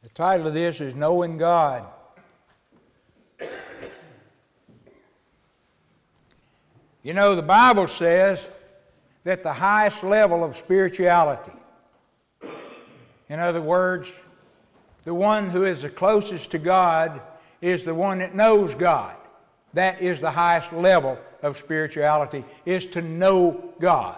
The title of this is Knowing God. You know, the Bible says that the highest level of spirituality, in other words, the one who is the closest to God is the one that knows God. That is the highest level of spirituality, is to know God.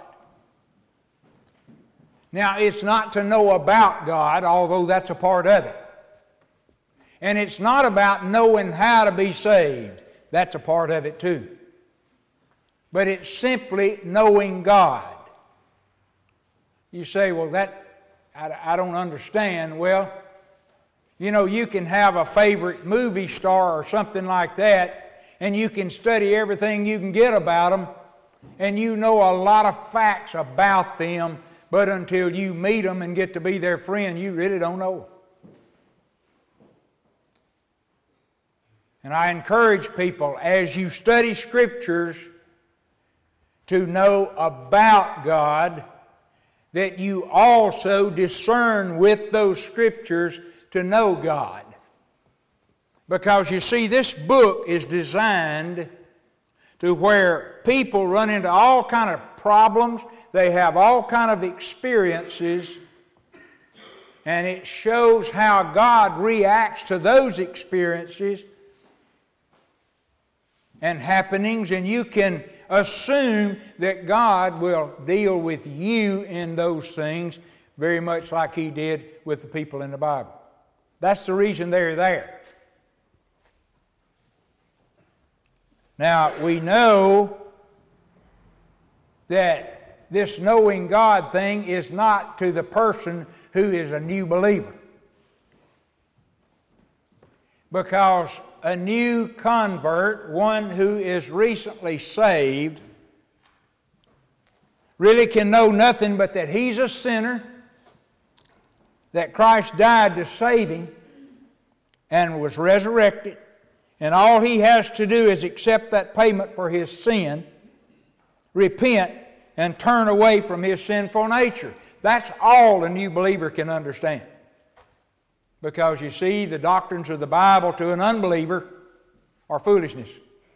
Now, it's not to know about God, although that's a part of it. And it's not about knowing how to be saved. That's a part of it too. But it's simply knowing God. You say, well, I don't understand. Well, you know, you can have a favorite movie star or something like that, and you can study everything you can get about them, and you know a lot of facts about them, but until you meet them and get to be their friend, you really don't know them. And I encourage people, as you study Scriptures, to know about God, that you also discern with those Scriptures to know God. Because you see, this book is designed to where people run into all kind of problems, they have all kind of experiences, and it shows how God reacts to those experiences and happenings, and you can assume that God will deal with you in those things very much like He did with the people in the Bible. That's the reason they're there. Now, we know that this knowing God thing is not to the person who is a new believer. Because a new convert, one who is recently saved, really can know nothing but that he's a sinner, that Christ died to save him and was resurrected, and all he has to do is accept that payment for his sin, repent, and turn away from his sinful nature. That's all a new believer can understand. Because you see, the doctrines of the Bible to an unbeliever are foolishness.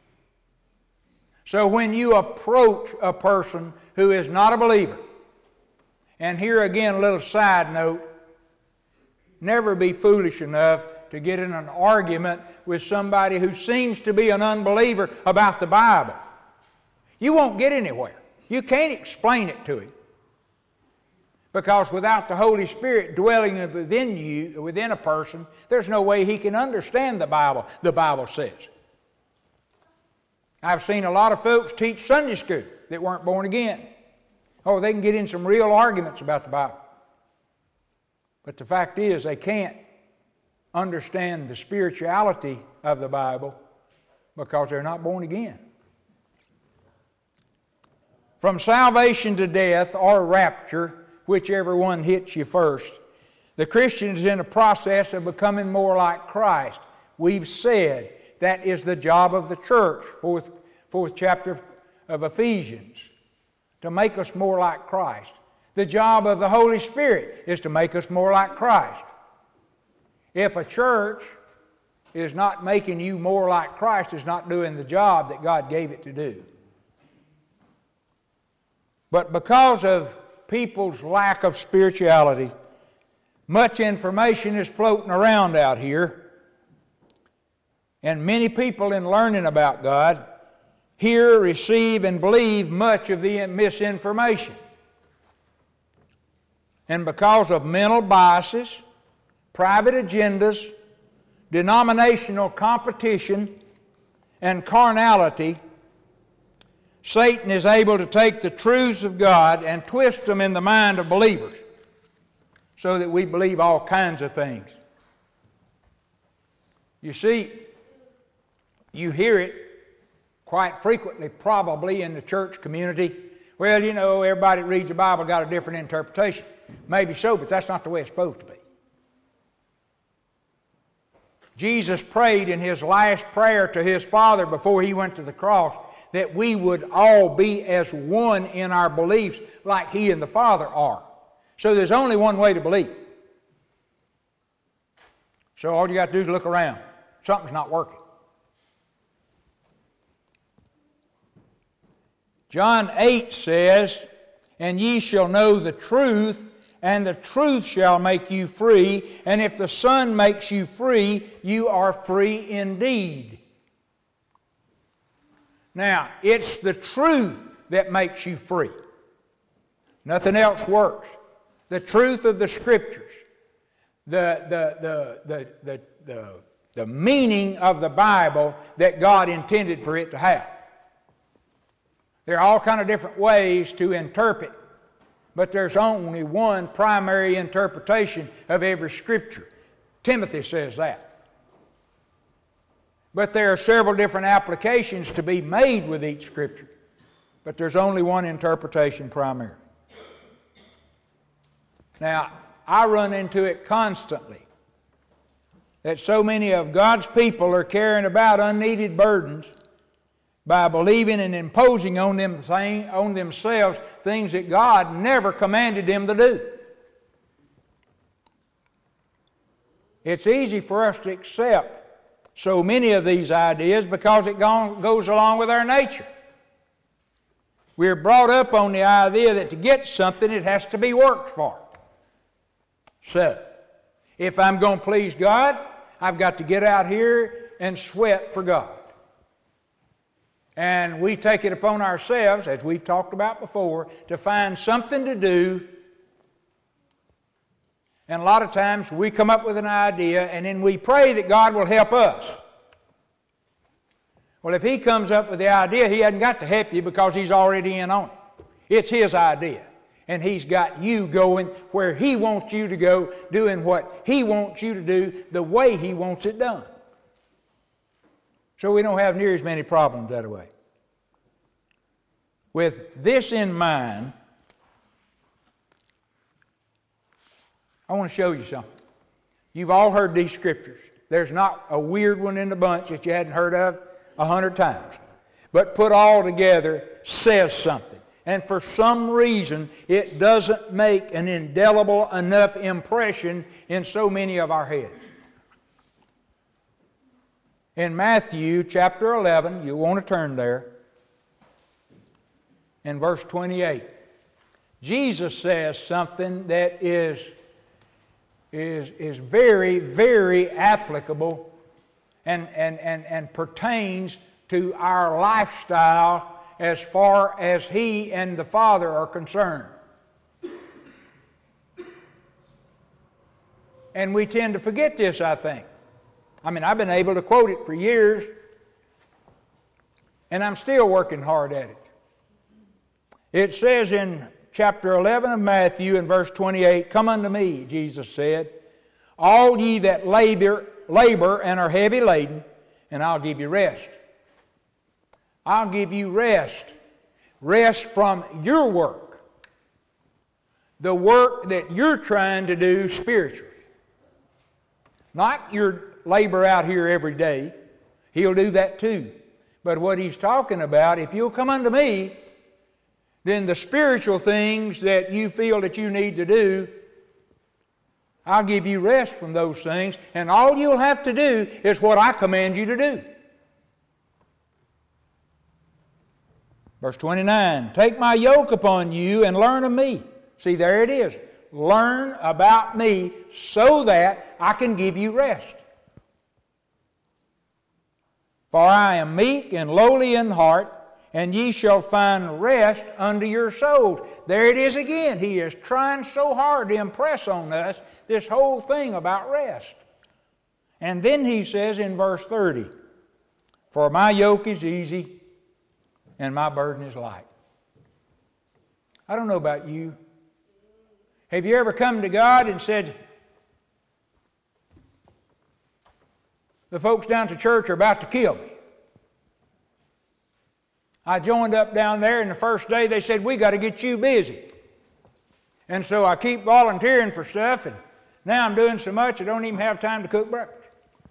So when you approach a person who is not a believer, and here again a little side note, never be foolish enough to get in an argument with somebody who seems to be an unbeliever about the Bible. You won't get anywhere. You can't explain it to him. Because without the Holy Spirit dwelling within you, within a person, there's no way he can understand the Bible says. I've seen a lot of folks teach Sunday school that weren't born again. Oh, they can get in some real arguments about the Bible. But the fact is, they can't understand the spirituality of the Bible because they're not born again. From salvation to death or rapture, whichever one hits you first, the Christian is in the process of becoming more like Christ. We've said that is the job of the church, fourth chapter of Ephesians, to make us more like Christ. The job of the Holy Spirit is to make us more like Christ. If a church is not making you more like Christ, it's not doing the job that God gave it to do. But because of people's lack of spirituality, much information is floating around out here, and many people in learning about God hear, receive, and believe much of the misinformation. And because of mental biases, private agendas, denominational competition, and carnality, Satan is able to take the truths of God and twist them in the mind of believers so that we believe all kinds of things. You see, you hear it quite frequently probably in the church community. Well, you know, everybody that reads the Bible got a different interpretation. Maybe so, but that's not the way it's supposed to be. Jesus prayed in His last prayer to His Father before He went to the cross that we would all be as one in our beliefs like He and the Father are. So there's only one way to believe. So all you got to do is look around. Something's not working. John 8 says, "And ye shall know the truth, and the truth shall make you free. And if the Son makes you free, you are free indeed." Now, it's the truth that makes you free. Nothing else works. The truth of the Scriptures, the meaning of the Bible that God intended for it to have. There are all kinds of different ways to interpret, but there's only one primary interpretation of every Scripture. Timothy says that. But there are several different applications to be made with each Scripture, but there's only one interpretation primarily. Now, I run into it constantly, that so many of God's people are carrying about unneeded burdens by believing and imposing on themselves things that God never commanded them to do. It's easy for us to accept so many of these ideas because it goes along with our nature. We're brought up on the idea that to get something, it has to be worked for. So, if I'm going to please God, I've got to get out here and sweat for God. And we take it upon ourselves, as we've talked about before, to find something to do. And a lot of times we come up with an idea and then we pray that God will help us. Well, if He comes up with the idea, He hasn't got to help you because He's already in on it. It's His idea. And He's got you going where He wants you to go, doing what He wants you to do, the way He wants it done. So we don't have near as many problems that way. With this in mind, I want to show you something. You've all heard these scriptures. There's not a weird one in the bunch that you hadn't heard of 100 times. But put all together says something. And for some reason, it doesn't make an indelible enough impression in so many of our heads. In Matthew chapter 11, you want to turn there, in verse 28, Jesus says something that is very, very applicable and pertains to our lifestyle as far as He and the Father are concerned. And we tend to forget this, I think. I mean, I've been able to quote it for years, and I'm still working hard at it. It says in chapter 11 of Matthew in verse 28, "Come unto me," Jesus said, "all ye that labor and are heavy laden, and I'll give you rest." I'll give you rest. Rest from your work. The work that you're trying to do spiritually. Not your labor out here every day. He'll do that too. But what He's talking about, if you'll come unto me, then the spiritual things that you feel that you need to do, I'll give you rest from those things, and all you'll have to do is what I command you to do. Verse 29, "Take my yoke upon you and learn of me." See, there it is. Learn about me so that I can give you rest. "For I am meek and lowly in heart, and ye shall find rest unto your souls." There it is again. He is trying so hard to impress on us this whole thing about rest. And then he says in verse 30, "For my yoke is easy and my burden is light." I don't know about you. Have you ever come to God and said, "The folks down at the church are about to kill me"? I joined up down there, and the first day they said, "We got to get you busy." And so I keep volunteering for stuff, and now I'm doing so much I don't even have time to cook breakfast.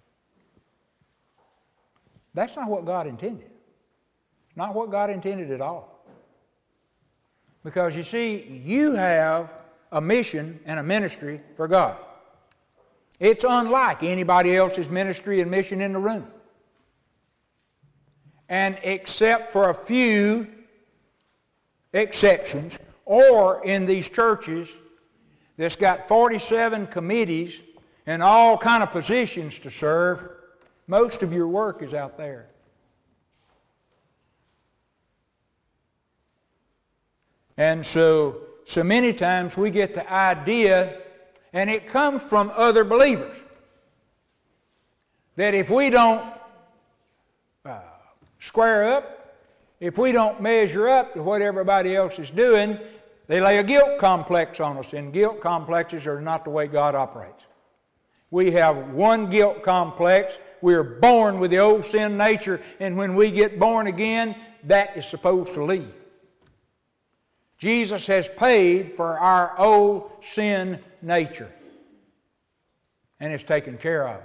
That's not what God intended. Not what God intended at all. Because you see, you have a mission and a ministry for God. It's unlike anybody else's ministry and mission in the room. And except for a few exceptions, or in these churches that's got 47 committees and all kind of positions to serve, most of your work is out there. And so many times we get the idea, and it comes from other believers, that if we don't square up, if we don't measure up to what everybody else is doing, they lay a guilt complex on us, and guilt complexes are not the way God operates. We have one guilt complex. We are born with the old sin nature, and when we get born again, that is supposed to leave. Jesus has paid for our old sin nature, and it's taken care of.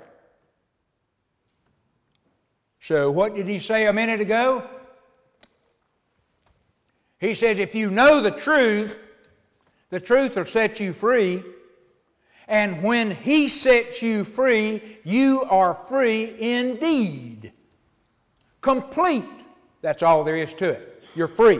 So what did he say a minute ago? He says, if you know the truth will set you free. And when he sets you free, you are free indeed. Complete. That's all there is to it. You're free.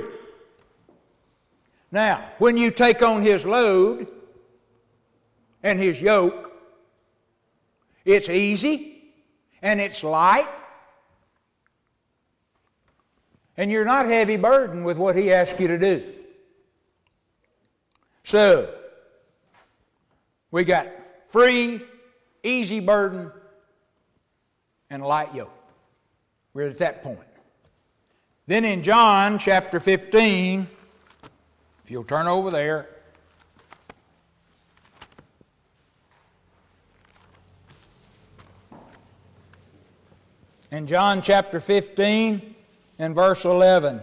Now, when you take on his load and his yoke, it's easy and it's light, and you're not heavy burdened with what he asks you to do. So, we got free, easy burden, and light yoke. We're at that point. Then in John chapter 15, if you'll turn over there, in John chapter 15 and verse 11,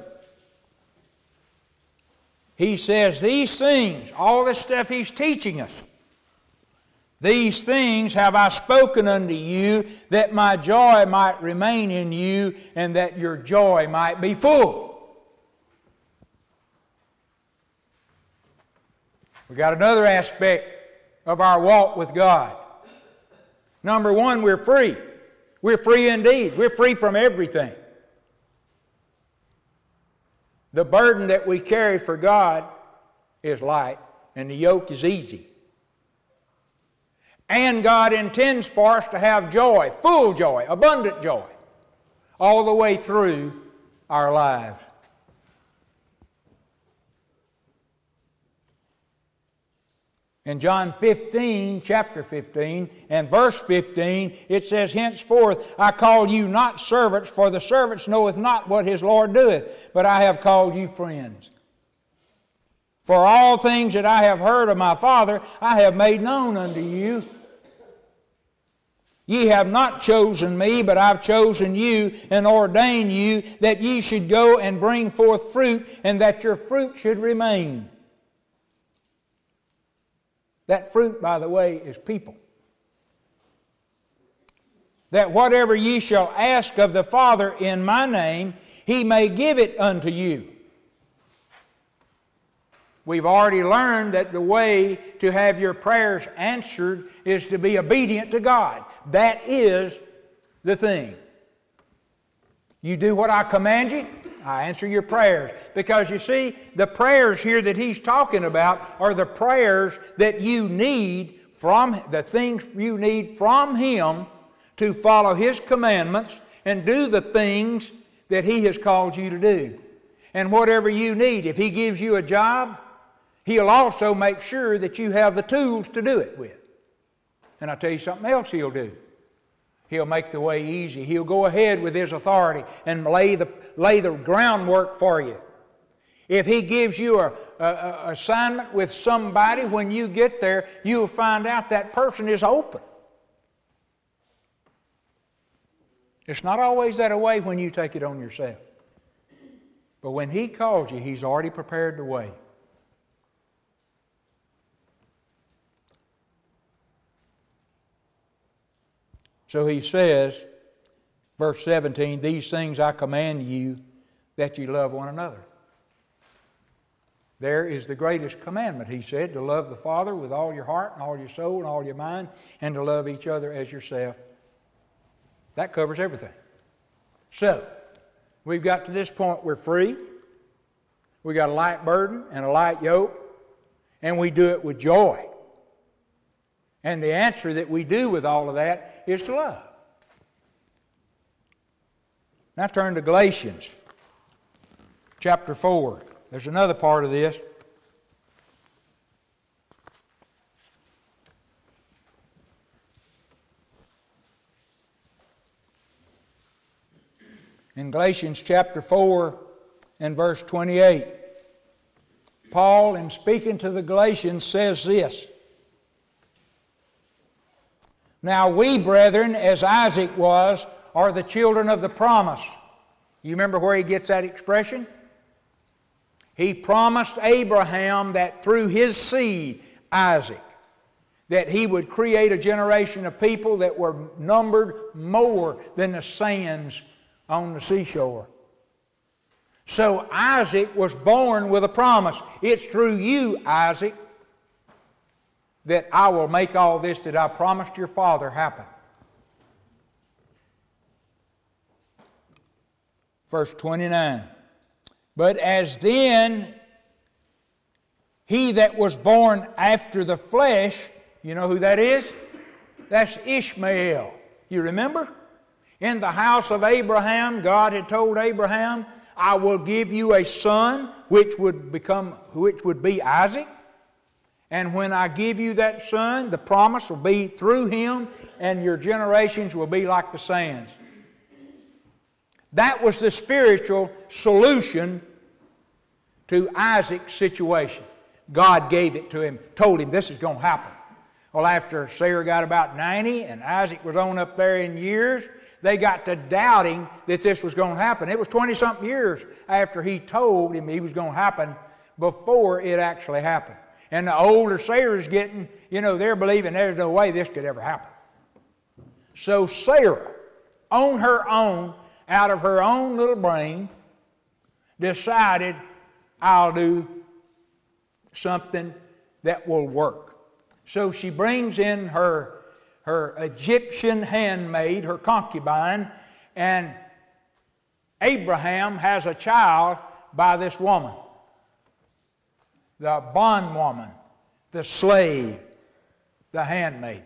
he says, these things, all this stuff he's teaching us, these things have I spoken unto you, that my joy might remain in you, and that your joy might be full. We got another aspect of our walk with God. Number one, we're free. We're free indeed. We're free from everything. The burden that we carry for God is light, and the yoke is easy. And God intends for us to have joy, full joy, abundant joy, all the way through our lives. In John 15, chapter 15, and verse 15, it says, henceforth I call you not servants, for the servant knoweth not what his Lord doeth, but I have called you friends. For all things that I have heard of my Father, I have made known unto you. Ye have not chosen me, but I've chosen you and ordained you that ye should go and bring forth fruit, and that your fruit should remain. That fruit, by the way, is people. That whatever ye shall ask of the Father in my name, he may give it unto you. We've already learned that the way to have your prayers answered is to be obedient to God. That is the thing. You do what I command you, I answer your prayers. Because you see, the prayers here that he's talking about are the prayers that you need from, the things you need from him to follow his commandments and do the things that he has called you to do. And whatever you need, if he gives you a job, he'll also make sure that you have the tools to do it with. And I'll tell you something else he'll do. He'll make the way easy. He'll go ahead with his authority and lay the groundwork for you. If he gives you an assignment with somebody, when you get there, you'll find out that person is open. It's not always that way when you take it on yourself. But when he calls you, he's already prepared the way. So he says, verse 17, these things I command you, that you love one another. There is the greatest commandment, he said, to love the Father with all your heart and all your soul and all your mind, and to love each other as yourself. That covers everything. So, we've got to this point, we're free. We got a light burden and a light yoke, and we do it with joy. And the answer that we do with all of that is to love. Now turn to Galatians chapter 4. There's another part of this. In Galatians chapter 4 and verse 28, Paul, in speaking to the Galatians, says this: "Now we, brethren, as Isaac was, are the children of the promise." You remember where he gets that expression? He promised Abraham that through his seed, Isaac, that he would create a generation of people that were numbered more than the sands on the seashore. So Isaac was born with a promise. It's through you, Isaac, that I will make all this that I promised your father happen. Verse 29. But as then he that was born after the flesh, you know who that is? That's Ishmael. You remember? In the house of Abraham, God had told Abraham, I will give you a son which would be Isaac. And when I give you that son, the promise will be through him, and your generations will be like the sands. That was the spiritual solution to Isaac's situation. God gave it to him, told him this is going to happen. Well, after Sarah got about 90 and Isaac was on up there in years, they got to doubting that this was going to happen. It was 20-something years after he told him he was going to happen before it actually happened. And the older Sarah's getting, they're believing there's no way this could ever happen. So Sarah, on her own, out of her own little brain, decided, I'll do something that will work. So she brings in her Egyptian handmaid, her concubine, and Abraham has a child by this woman, the bondwoman, the slave, the handmaid.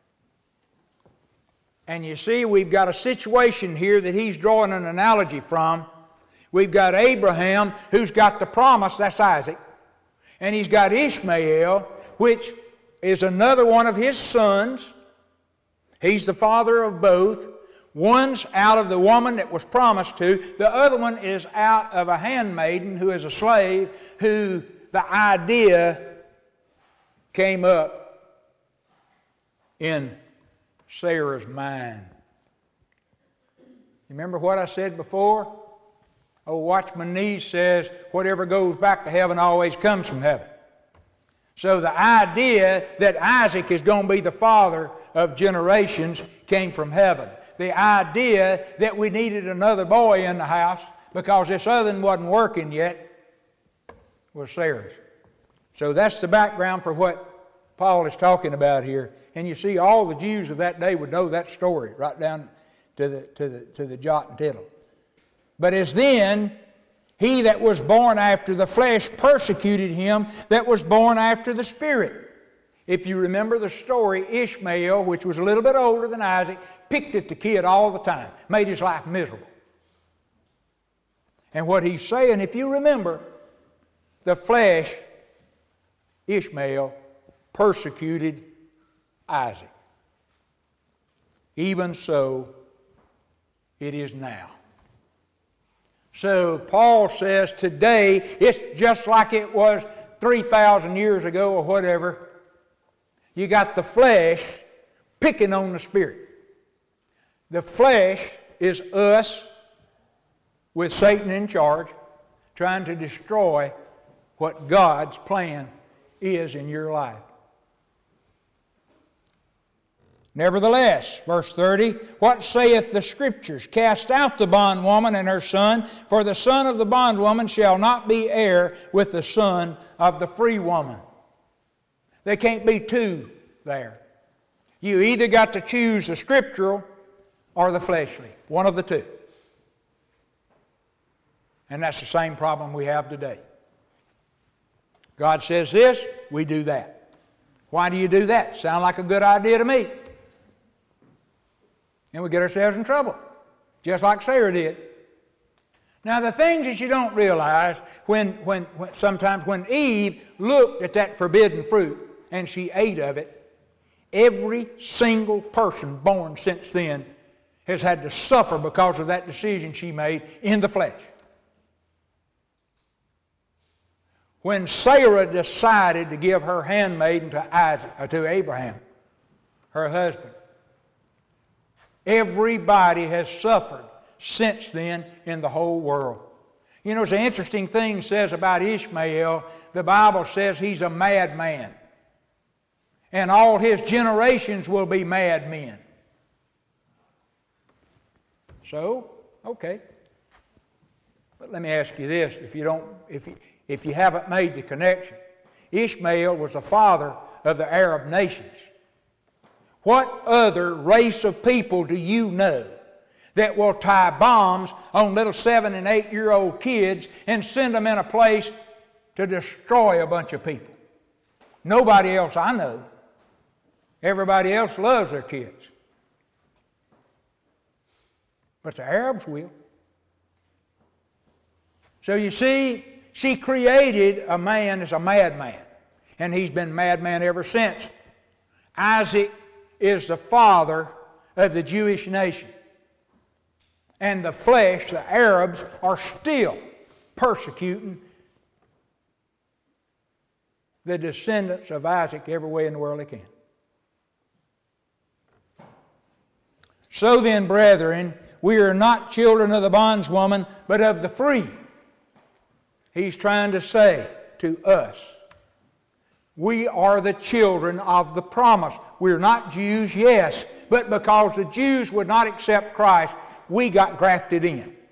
And you see, we've got a situation here that he's drawing an analogy from. We've got Abraham, who's got the promise, that's Isaac. And he's got Ishmael, which is another one of his sons. He's the father of both. One's out of the woman that was promised to. The other one is out of a handmaiden who is a slave, who the idea came up in Sarah's mind. You remember what I said before? Old Watchman Nee says, whatever goes back to heaven always comes from heaven. So the idea that Isaac is going to be the father of generations came from heaven. The idea that we needed another boy in the house because this other one wasn't working yet was Sarah's. So that's the background for what Paul is talking about here. And you see, all the Jews of that day would know that story right down to the jot and tittle. But as then, he that was born after the flesh persecuted him that was born after the Spirit. If you remember the story, Ishmael, which was a little bit older than Isaac, picked at the kid all the time, made his life miserable. And what he's saying, if you remember, the flesh, Ishmael, persecuted Isaac. Even so, it is now. So Paul says today, it's just like it was 3,000 years ago or whatever. You got the flesh picking on the Spirit. The flesh is us with Satan in charge, trying to destroy what God's plan is in your life. Nevertheless, verse 30, what saith the Scriptures? Cast out the bondwoman and her son, for the son of the bondwoman shall not be heir with the son of the free woman. There can't be two there. You either got to choose the scriptural or the fleshly, one of the two. And that's the same problem we have today. God says this, we do that. Why do you do that? Sound like a good idea to me. And we get ourselves in trouble, just like Sarah did. Now the things that you don't realize, sometimes when Eve looked at that forbidden fruit and she ate of it, every single person born since then has had to suffer because of that decision she made in the flesh. When Sarah decided to give her handmaiden to Abraham, her husband, everybody has suffered since then in the whole world. You know, it's an interesting thing says about Ishmael. The Bible says he's a madman. And all his generations will be madmen. So, okay. But let me ask you this, if you haven't made the connection. Ishmael was the father of the Arab nations. What other race of people do you know that will tie bombs on little 7- and 8-year-old kids and send them in a place to destroy a bunch of people? Nobody else I know. Everybody else loves their kids. But the Arabs will. So you see, she created a man as a madman, and he's been madman ever since. Isaac is the father of the Jewish nation. And the flesh, the Arabs, are still persecuting the descendants of Isaac every way in the world they can. So then, brethren, we are not children of the bondwoman, but of the free. He's trying to say to us, we are the children of the promise. We're not Jews, yes, but because the Jews would not accept Christ, we got grafted in. It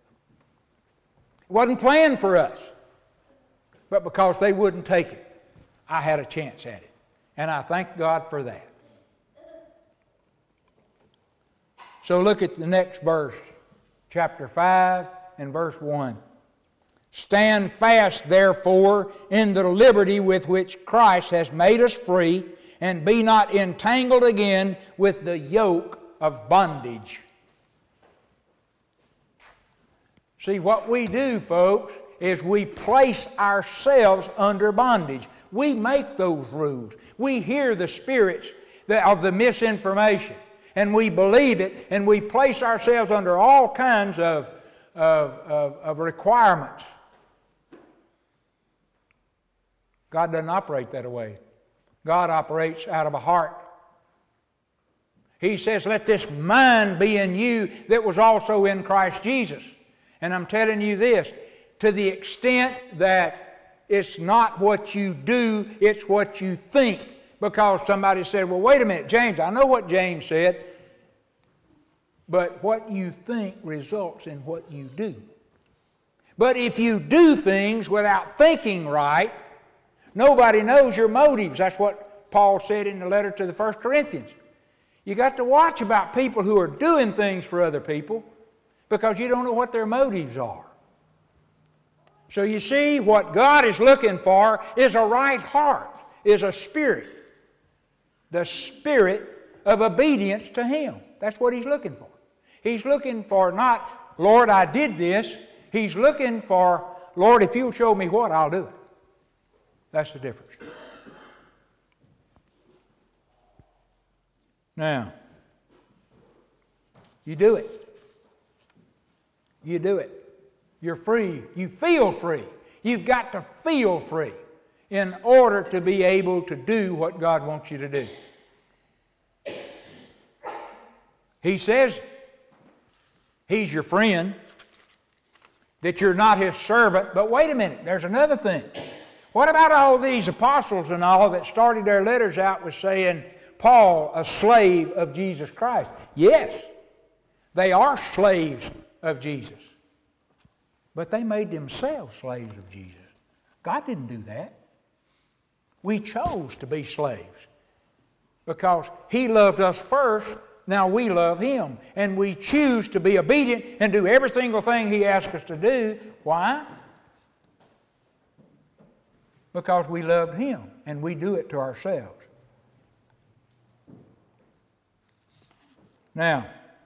wasn't planned for us, but because they wouldn't take it, I had a chance at it. And I thank God for that. So look at the next verse, chapter 5 and verse 1. Stand fast, therefore, in the liberty with which Christ has made us free, and be not entangled again with the yoke of bondage. See, what we do, folks, is we place ourselves under bondage. We make those rules. We hear the spirits of the misinformation, and we believe it, and we place ourselves under all kinds of requirements. God doesn't operate that way. God operates out of a heart. He says, let this mind be in you that was also in Christ Jesus. And I'm telling you this, to the extent that it's not what you do, it's what you think. Because somebody said, well, wait a minute, James, I know what James said, but what you think results in what you do. But if you do things without thinking right, nobody knows your motives. That's what Paul said in the letter to the 1 Corinthians. You got to watch about people who are doing things for other people because you don't know what their motives are. So you see, what God is looking for is a right heart, is a spirit. The spirit of obedience to Him. That's what He's looking for. He's looking for not, Lord, I did this. He's looking for, Lord, if you'll show me what, I'll do it. That's the difference. Now, you do it. You do it. You're free. You feel free. You've got to feel free in order to be able to do what God wants you to do. He says He's your friend, that you're not His servant. But wait a minute, there's another thing. What about all these apostles and all that started their letters out with saying, Paul a slave of Jesus Christ? Yes, they are slaves of Jesus. But they made themselves slaves of Jesus. God didn't do that. We chose to be slaves because He loved us first. Now we love Him. And we choose to be obedient and do every single thing He asks us to do. Why? Because we loved Him and we do it to ourselves. Now,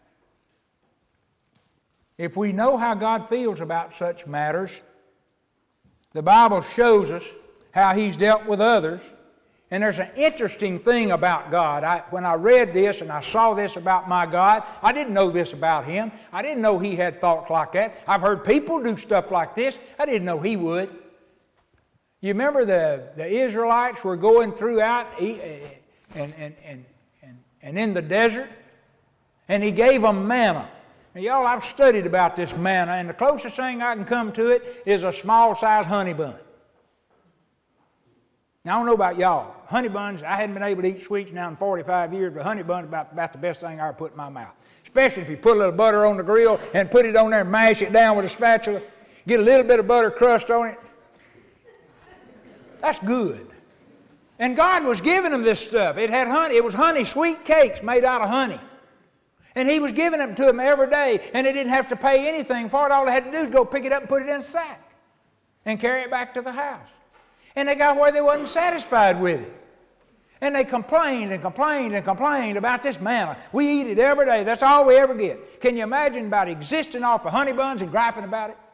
if we know how God feels about such matters, the Bible shows us how He's dealt with others. And there's an interesting thing about God. When I read this and I saw this about my God, I didn't know this about Him. I didn't know He had thoughts like that. I've heard people do stuff like this. I didn't know He would. You remember the Israelites were going throughout and in the desert, and He gave them manna. Now, y'all, I've studied about this manna, and the closest thing I can come to it is a small-sized honey bun. Now, I don't know about y'all. Honey buns, I hadn't been able to eat sweets now in 45 years, but honey buns about the best thing I ever put in my mouth. Especially if you put a little butter on the grill and put it on there and mash it down with a spatula, get a little bit of butter crust on it. That's good. And God was giving them this stuff. It had honey. It was honey, sweet cakes made out of honey. And He was giving them to them every day, and they didn't have to pay anything for it. All they had to do is go pick it up and put it in a sack and carry it back to the house. And they got where they wasn't satisfied with it. And they complained and complained and complained about this manna. We eat it every day. That's all we ever get. Can you imagine about existing off of honey buns and griping about it?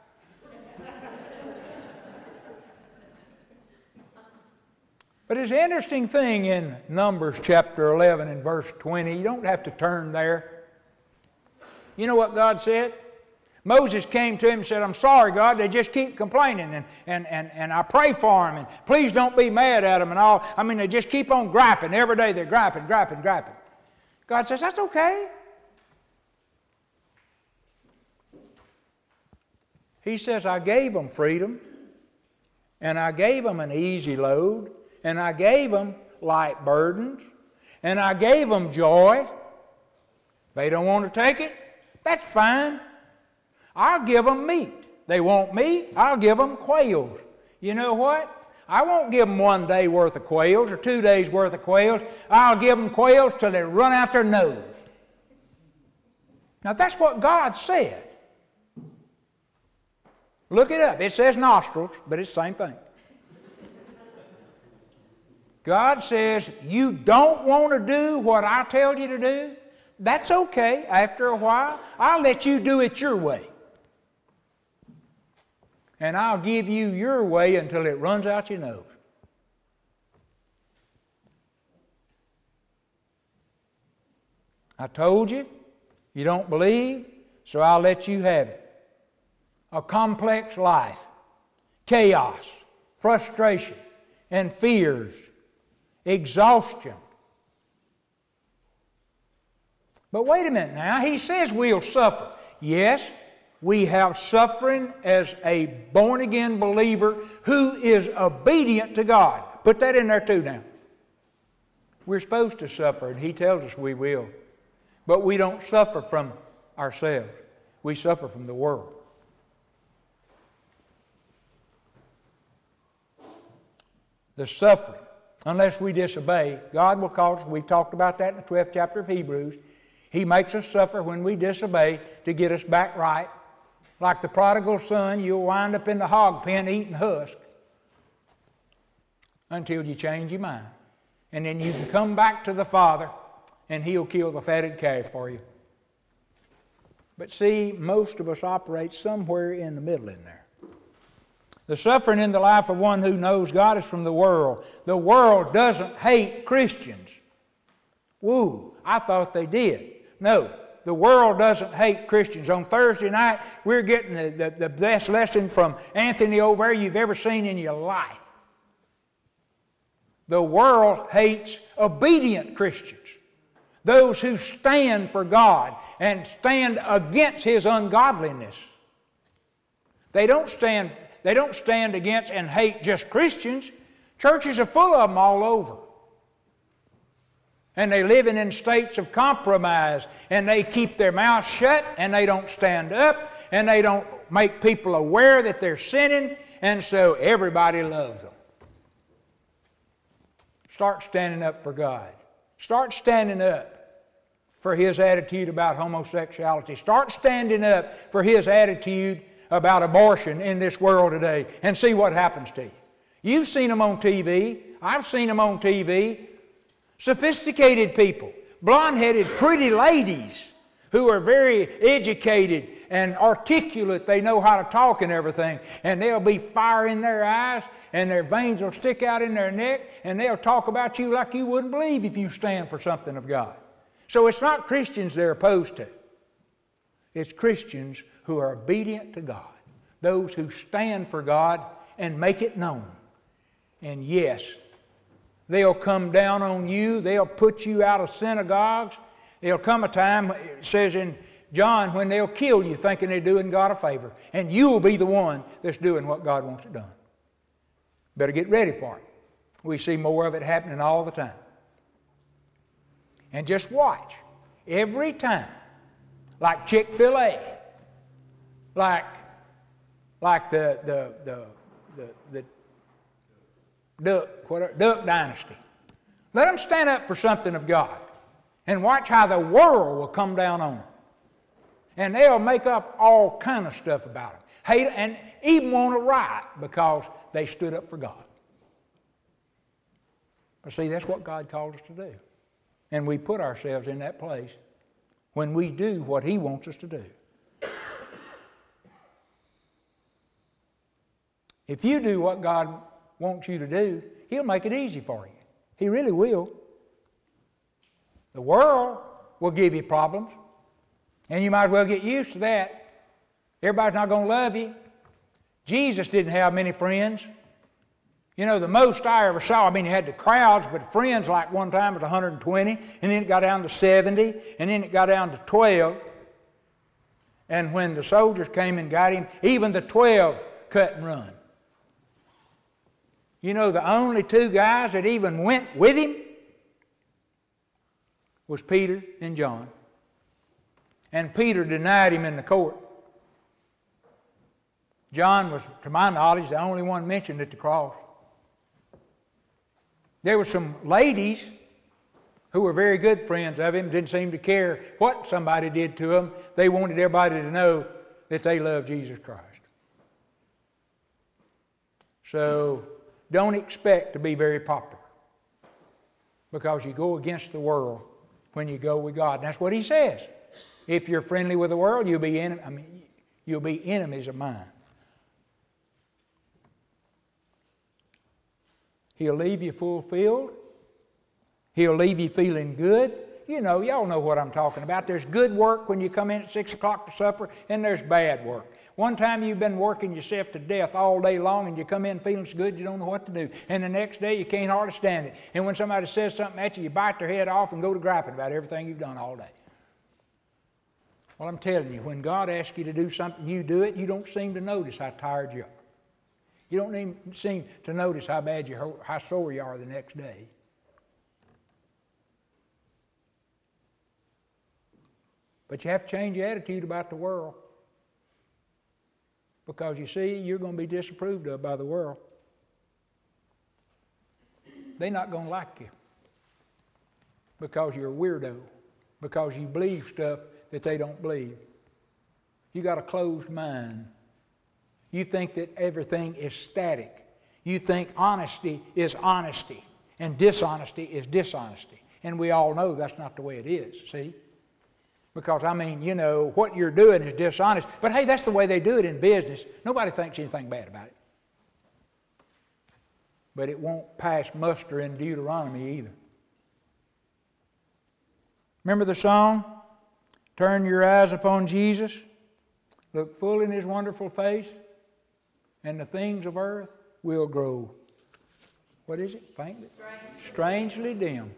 But there's an interesting thing in Numbers chapter 11 and verse 20. You don't have to turn there. You know what God said? Moses came to him and said, I'm sorry, God, they just keep complaining, and I pray for them, and please don't be mad at them and all. I mean, they just keep on griping. Every day they're griping. God says, that's okay. He says, I gave them freedom, and I gave them an easy load, and I gave them light burdens, and I gave them joy. They don't want to take it? That's fine. I'll give them meat. They want meat? I'll give them quails. You know what? I won't give them 1 day worth of quails or 2 days worth of quails. I'll give them quails till they run out their nose. Now that's what God said. Look it up. It says nostrils, but it's the same thing. God says, you don't want to do what I tell you to do? That's okay. After a while, I'll let you do it your way. And I'll give you your way until it runs out your nose. I told you, you don't believe, so I'll let you have it. A complex life, chaos, frustration, and fears, exhaustion. But wait a minute now, He says we'll suffer. Yes, we have suffering as a born-again believer who is obedient to God. Put that in there too now. We're supposed to suffer, and He tells us we will. But we don't suffer from ourselves. We suffer from the world. The suffering, unless we disobey, God will cause, we've talked about that in the 12th chapter of Hebrews. He makes us suffer when we disobey to get us back right. Like the prodigal son, you'll wind up in the hog pen eating husk until you change your mind. And then you can come back to the Father and He'll kill the fatted calf for you. But see, most of us operate somewhere in the middle in there. The suffering in the life of one who knows God is from the world. The world doesn't hate Christians. Woo, I thought they did. No, the world doesn't hate Christians. On Thursday night, we're getting the best lesson from Anthony over there you've ever seen in your life. The world hates obedient Christians, those who stand for God and stand against His ungodliness. They don't stand against and hate just Christians. Churches are full of them all over. And they're living in states of compromise. And they keep their mouth shut and they don't stand up and they don't make people aware that they're sinning. And so everybody loves them. Start standing up for God. Start standing up for His attitude about homosexuality. Start standing up for His attitude about abortion in this world today and see what happens to you. You've seen them on TV. I've seen them on TV. Sophisticated people, blonde-headed, pretty ladies who are very educated and articulate. They know how to talk and everything. And they'll be fire in their eyes and their veins will stick out in their neck and they'll talk about you like you wouldn't believe if you stand for something of God. So it's not Christians they're opposed to. It's Christians who are obedient to God. Those who stand for God and make it known. And yes, they'll come down on you. They'll put you out of synagogues. There'll come a time, it says in John, when they'll kill you thinking they're doing God a favor. And you'll be the one that's doing what God wants it done. Better get ready for it. We see more of it happening all the time. And just watch. Every time. Like Chick-fil-A. Like the Duck Dynasty. Let them stand up for something of God. And watch how the world will come down on them. And they'll make up all kind of stuff about them. Hate and even want to riot because they stood up for God. But see, that's what God called us to do. And we put ourselves in that place when we do what He wants us to do. If you do what God wants you to do, He'll make it easy for you. He really will. The world will give you problems, and you might as well get used to that. Everybody's not going to love you. Jesus didn't have many friends. You know, the most I ever saw, I mean, he had the crowds, but friends like one time was 120, and then it got down to 70, and then it got down to 12. And when the soldiers came and got him, even the 12 cut and run. You know, the only two guys that even went with him was Peter and John. And Peter denied him in the court. John was, to my knowledge, the only one mentioned at the cross. There were some ladies who were very good friends of him, didn't seem to care what somebody did to them. They wanted everybody to know that they loved Jesus Christ. So don't expect to be very popular because you go against the world when you go with God. And that's what He says. If you're friendly with the world, you'll be enemies of mine. He'll leave you fulfilled. He'll leave you feeling good. You know, y'all know what I'm talking about. There's good work when you come in at 6 o'clock to supper, and there's bad work. One time you've been working yourself to death all day long, and you come in feeling so good you don't know what to do. And the next day you can't hardly stand it. And when somebody says something at you, you bite their head off and go to griping about everything you've done all day. Well, I'm telling you, when God asks you to do something, you do it. You don't seem to notice how tired you are. You don't even seem to notice how bad how sore you are the next day. But you have to change your attitude about the world. Because you see, you're going to be disapproved of by the world. They're not going to like you. Because you're a weirdo. Because you believe stuff that they don't believe. You got a closed mind. You think that everything is static. You think honesty is honesty and dishonesty is dishonesty. And we all know that's not the way it is, see? Because, I mean, you know, what you're doing is dishonest. But hey, that's the way they do it in business. Nobody thinks anything bad about it. But it won't pass muster in Deuteronomy either. Remember the song? Turn your eyes upon Jesus. Look full in His wonderful face. And the things of earth will grow. What is it? Faintly? Strangely dim.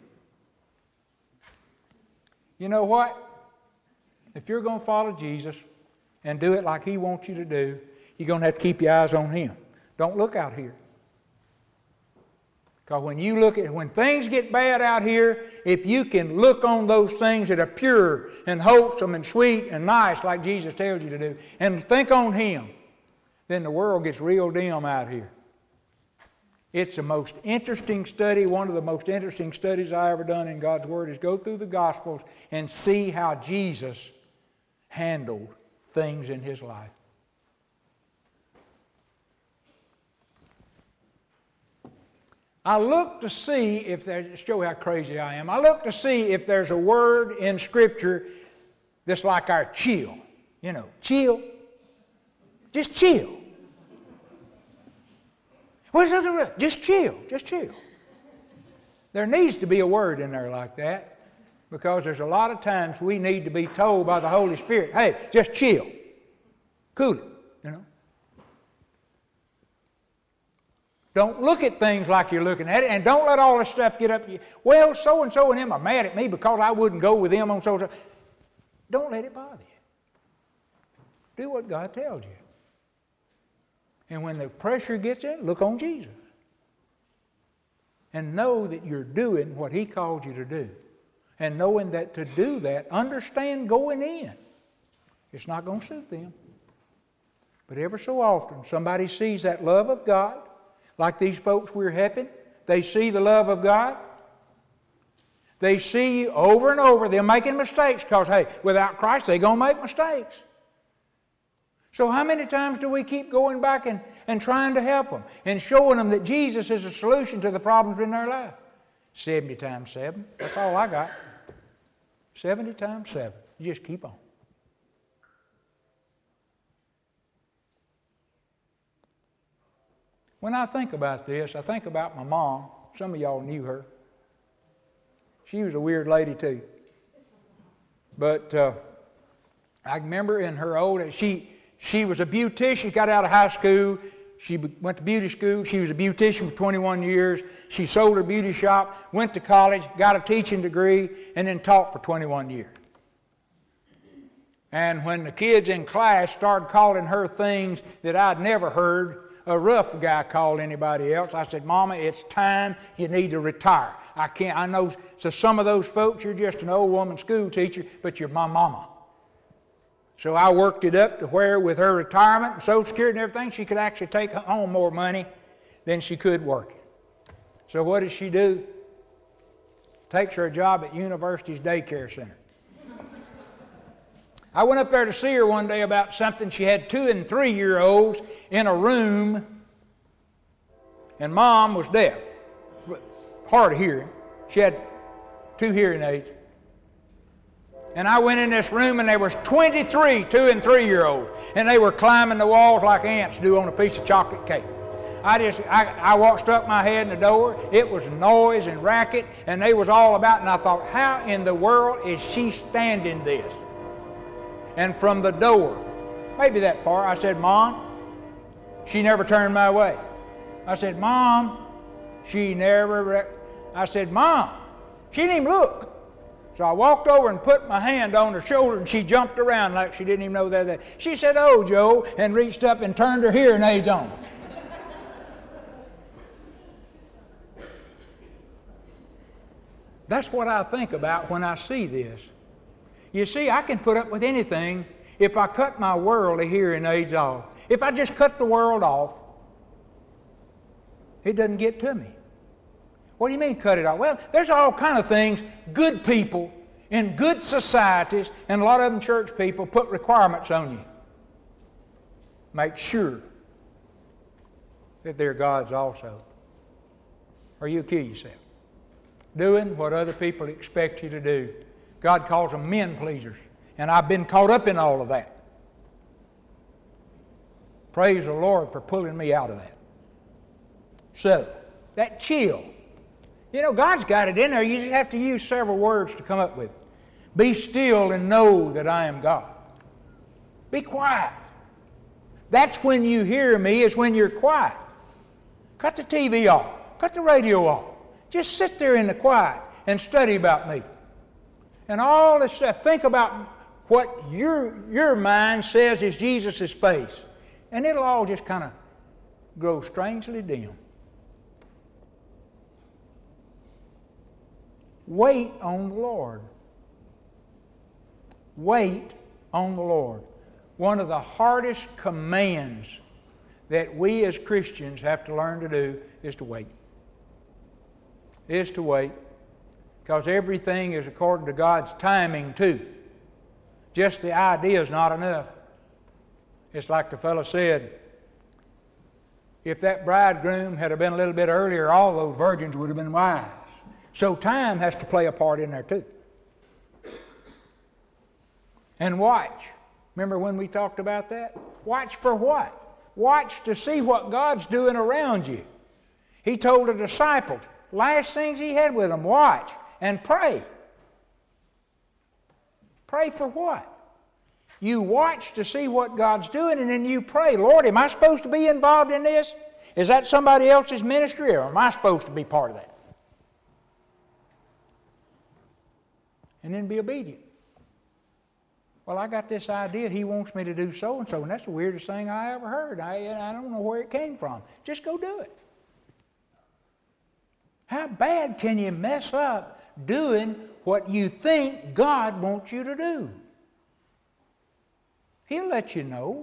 You know what? If you're going to follow Jesus and do it like He wants you to do, you're going to have to keep your eyes on Him. Don't look out here. Because when things get bad out here, if you can look on those things that are pure and wholesome and sweet and nice, like Jesus tells you to do, and think on Him, then the world gets real dim out here. It's the most interesting study. One of the most interesting studies I ever done in God's Word is go through the Gospels and see how Jesus handled things in His life. I look to see if there's, show how crazy I am. I look to see if there's a word in Scripture that's like our chill. You know, chill. Just chill. Just chill. Just chill. There needs to be a word in there like that, because there's a lot of times we need to be told by the Holy Spirit, hey, just chill. Cool it, you know. Don't look at things like you're looking at it, and don't let all this stuff get up to you. Well, so-and-so and them are mad at me because I wouldn't go with them on so-and-so. Don't let it bother you. Do what God tells you. And when the pressure gets in, look on Jesus. And know that you're doing what He called you to do. And knowing that to do that, understand going in. It's not going to suit them. But ever so often, somebody sees that love of God, like these folks we're helping. They see the love of God. They see over and over they're making mistakes because, hey, without Christ, they're going to make mistakes. So how many times do we keep going back and trying to help them and showing them that Jesus is a solution to the problems in their life? 70 times 7. That's all I got. 70 times 7. You just keep on. When I think about this, I think about my mom. Some of y'all knew her. She was a weird lady too. But I remember in her old age, she was a beautician, got out of high school. She went to beauty school. She was a beautician for 21 years. She sold her beauty shop, went to college, got a teaching degree, and then taught for 21 years. And when the kids in class started calling her things that I'd never heard a rough guy called anybody else, I said, Mama, it's time you need to retire. I know to some of those folks, you're just an old woman school teacher, but you're my mama. So I worked it up to where with her retirement and Social Security and everything, she could actually take home more money than she could working. So what does she do? Takes her a job at University's daycare center. I went up there to see her one day about something. She had 2- and 3-year-olds in a room, and Mom was deaf, hard of hearing. She had 2 hearing aids. And I went in this room, and there was 23 2- and 3-year-olds, and they were climbing the walls like ants do on a piece of chocolate cake. I stuck my head in the door. It was noise and racket, and they was all about, and I thought, how in the world is she standing this? And from the door, maybe that far, I said, Mom, she never turned my way. I said, Mom, I said, Mom, she didn't even look. So I walked over and put my hand on her shoulder, and she jumped around like she didn't even know that. She said, oh, Joe, and reached up and turned her hearing aids on. That's what I think about when I see this. You see, I can put up with anything if I cut my worldly hearing aids off. If I just cut the world off, it doesn't get to me. What do you mean cut it off? Well, there's all kind of things. Good people in good societies, and a lot of them church people, put requirements on you. Make sure that they're God's also, or you'll kill yourself. Doing what other people expect you to do. God calls them men pleasers, and I've been caught up in all of that. Praise the Lord for pulling me out of that. So, that chill. You know, God's got it in there. You just have to use several words to come up with it. Be still and know that I am God. Be quiet. That's when you hear me, is when you're quiet. Cut the TV off. Cut the radio off. Just sit there in the quiet and study about me. And all this stuff. Think about what your mind says is Jesus' face. And it'll all just kind of grow strangely dim. Wait on the Lord. Wait on the Lord. One of the hardest commands that we as Christians have to learn to do is to wait. Is to wait. Because everything is according to God's timing too. Just the idea is not enough. It's like the fellow said, if that bridegroom had been a little bit earlier, all those virgins would have been wise. So time has to play a part in there too. And watch. Remember when we talked about that? Watch for what? Watch to see what God's doing around you. He told the disciples, last things he had with them, watch and pray. Pray for what? You watch to see what God's doing, and then you pray, Lord, am I supposed to be involved in this? Is that somebody else's ministry, or am I supposed to be part of that? And then be obedient. Well, I got this idea, he wants me to do so-and-so, and that's the weirdest thing I ever heard. I don't know where it came from. Just go do it. How bad can you mess up doing what you think God wants you to do? He'll let you know.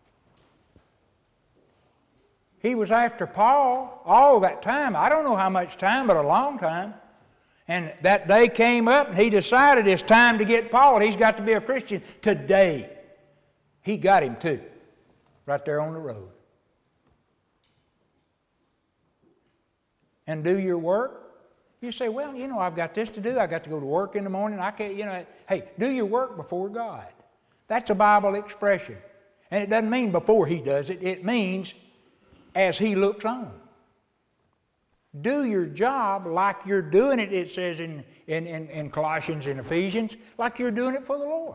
He was after Paul all that time. I don't know how much time, but a long time. And that day came up and he decided it's time to get Paul. He's got to be a Christian today. He got him too, right there on the road. And do your work. You say, well, I've got this to do. I've got to go to work in the morning. I can't, Hey, do your work before God. That's a Bible expression. And it doesn't mean before he does it. It means as he looks on. Do your job like you're doing it, it says in Colossians and Ephesians, like you're doing it for the Lord.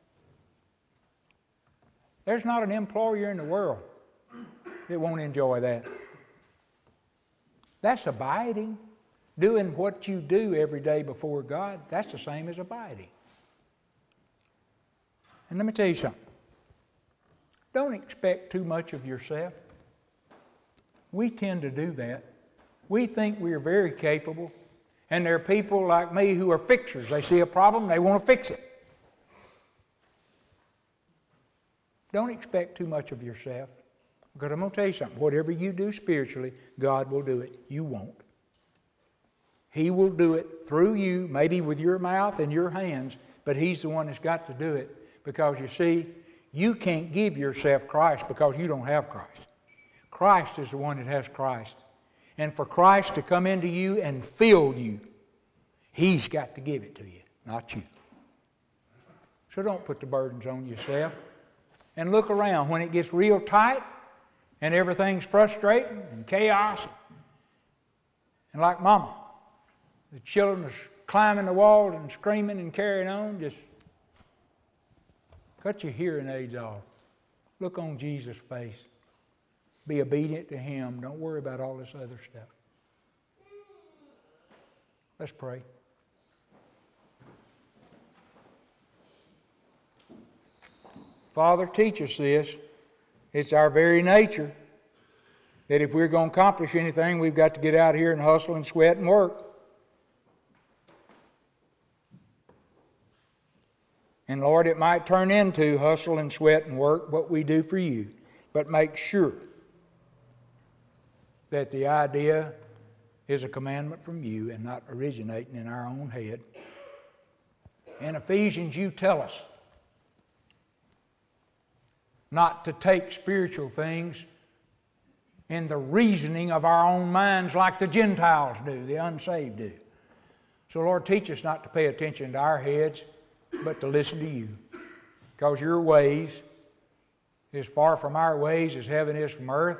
There's not an employer in the world that won't enjoy that. That's abiding. Doing what you do every day before God, that's the same as abiding. And let me tell you something. Don't expect too much of yourself. We tend to do that. We think we are very capable, and there are people like me who are fixers. They see a problem, they want to fix it. Don't expect too much of yourself. Because I'm going to tell you something. Whatever you do spiritually, God will do it. You won't. He will do it through you, maybe with your mouth and your hands, but He's the one that's got to do it. Because you see, you can't give yourself Christ because you don't have Christ. Christ is the one that has Christ. And for Christ to come into you and fill you, He's got to give it to you, not you. So don't put the burdens on yourself. And look around. When it gets real tight and everything's frustrating and chaos, and like Mama, the children are climbing the walls and screaming and carrying on, just cut your hearing aids off. Look on Jesus' face. Be obedient to Him. Don't worry about all this other stuff. Let's pray. Father, teach us this. It's our very nature that if we're going to accomplish anything, we've got to get out here and hustle and sweat and work. And Lord, it might turn into hustle and sweat and work what we do for You. But make sure that the idea is a commandment from You and not originating in our own head. In Ephesians, You tell us not to take spiritual things in the reasoning of our own minds like the Gentiles do, the unsaved do. So Lord, teach us not to pay attention to our heads, but to listen to You. Because Your ways is far from our ways as heaven is from earth.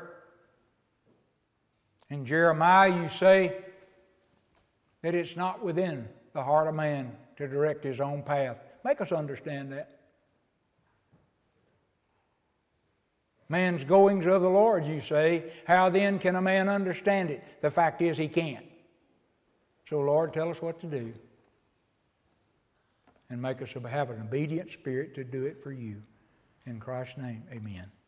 In Jeremiah you say that it's not within the heart of man to direct his own path. Make us understand that. Man's goings of the Lord, you say. How then can a man understand it? The fact is he can't. So Lord, tell us what to do. And make us have an obedient spirit to do it for You. In Christ's name, amen.